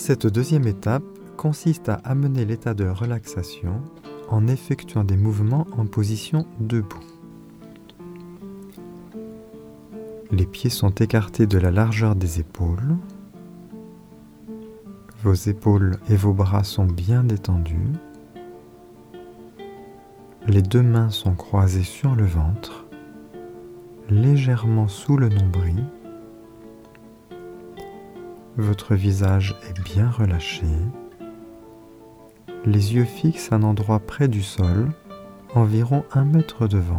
Cette deuxième étape consiste à amener l'état de relaxation en effectuant des mouvements en position debout. Les pieds sont écartés de la largeur des épaules. Vos épaules et vos bras sont bien détendus. Les deux mains sont croisées sur le ventre, légèrement sous le nombril. Votre visage est bien relâché. Les yeux fixent un endroit près du sol, environ 1 mètre devant.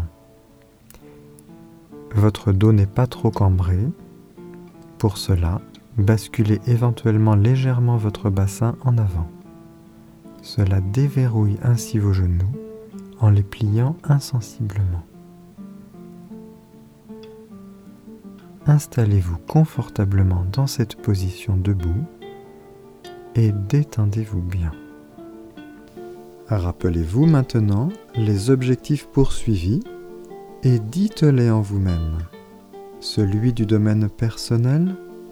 Votre dos n'est pas trop cambré. Pour cela, basculez éventuellement légèrement votre bassin en avant. Cela déverrouille ainsi vos genoux en les pliant insensiblement. Installez-vous confortablement dans cette position debout et détendez-vous bien. Rappelez-vous maintenant les objectifs poursuivis et dites-les en vous-même. Celui du domaine personnel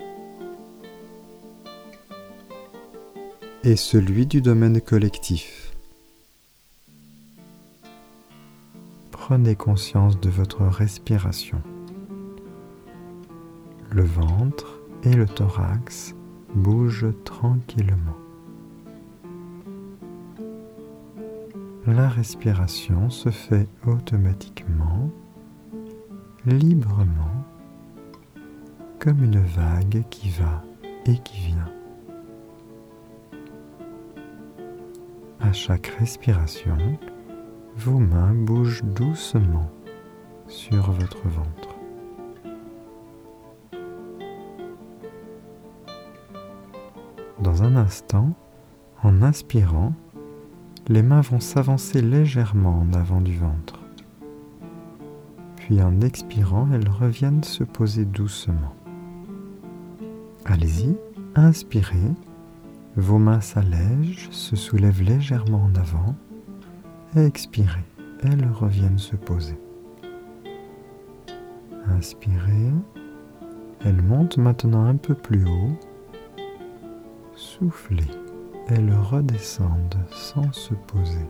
et celui du domaine collectif. Prenez conscience de votre respiration. Le ventre et le thorax bougent tranquillement. La respiration se fait automatiquement, librement, comme une vague qui va et qui vient. À chaque respiration, vos mains bougent doucement sur votre ventre. Dans un instant, en inspirant, les mains vont s'avancer légèrement en avant du ventre. Puis en expirant, elles reviennent se poser doucement. Allez-y, inspirez. Vos mains s'allègent, se soulèvent légèrement en avant. Expirez, elles reviennent se poser. Inspirez. Elles montent maintenant un peu plus haut. Soufflez. Elles redescendent sans se poser.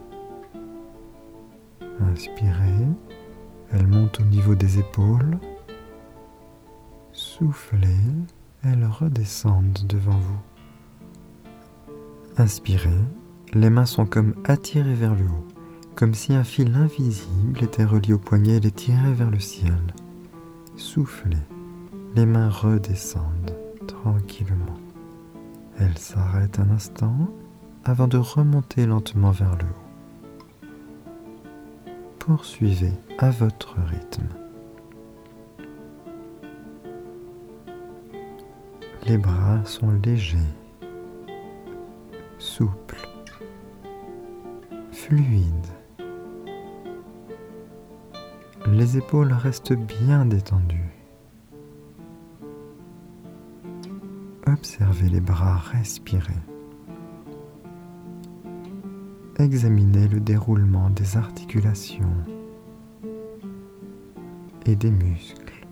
Inspirez, elles montent au niveau des épaules. Soufflez, elles redescendent devant vous. Inspirez, les mains sont comme attirées vers le haut, comme si un fil invisible était relié au poignet et les tirait vers le ciel. Soufflez, les mains redescendent tranquillement. Elles s'arrêtent un instant avant de remonter lentement vers le haut. Poursuivez à votre rythme. Les bras sont légers, souples, fluides. Les épaules restent bien détendues. Observez les bras respirer. Examinez le déroulement des articulations et des muscles.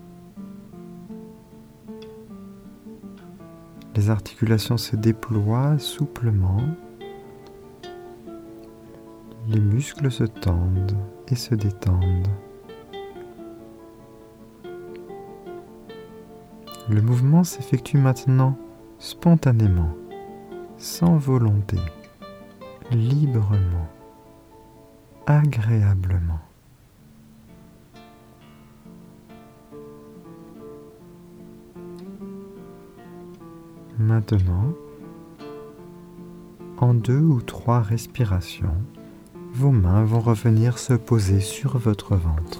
Les articulations se déploient souplement. Les muscles se tendent et se détendent. Le mouvement s'effectue maintenant spontanément, sans volonté, librement, agréablement. Maintenant, en 2 ou 3 respirations, vos mains vont revenir se poser sur votre ventre.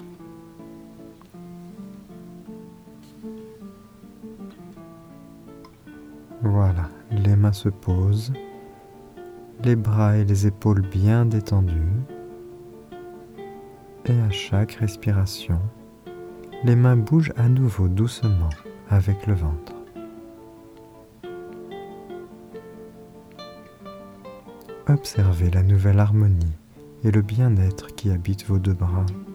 Voilà, les mains se posent, les bras et les épaules bien détendus. Et à chaque respiration, les mains bougent à nouveau doucement avec le ventre. Observez la nouvelle harmonie et le bien-être qui habite vos 2 bras.